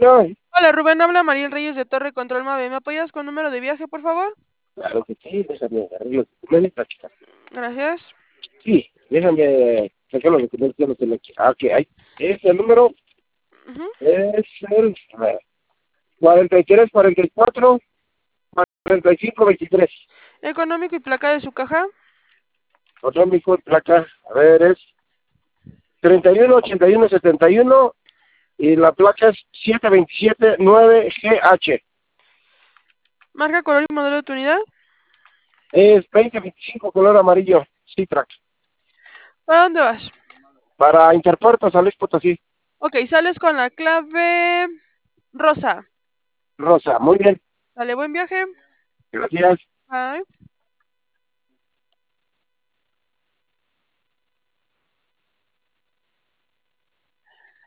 Bueno, Hola Rubén, habla Mariel Reyes de Torre Control Mave. ¿Me apoyas con número de viaje, por favor? claro que sí, déjame agarrar los documentos, chica. Gracias. Sí, déjame sacar los documentos, ya los tengo aquí. Ah, ok, ahí. Este número Ujú. es el 43, 44, 45, 23. Económico y placa de su caja. Autómico, placa, a ver, es 31, 81, 71 y la placa es 727 9GH. Marca, color y modelo de tu unidad. Es 2025 color amarillo, Citrac. ¿Para dónde vas? Para Interpuerto, San Luis Potosí. Ok, sales con la clave rosa. Rosa, muy bien, Dale, buen viaje. gracias. Bye.